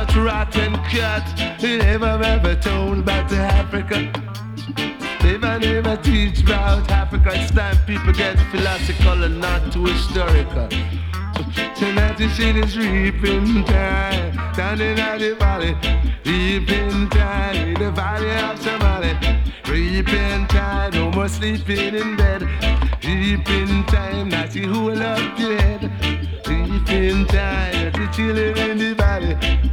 about rotten cat. They never ever told about Africa. They never teach about Africa. It's time people get philosophical and not too historical. Tonight you see this reaping time down in the valley. Reaping time in the valley of Somali. Reaping time, no more sleeping in bed. Reaping time, not you who will up your head. Reaping time, you're chilling in the valley.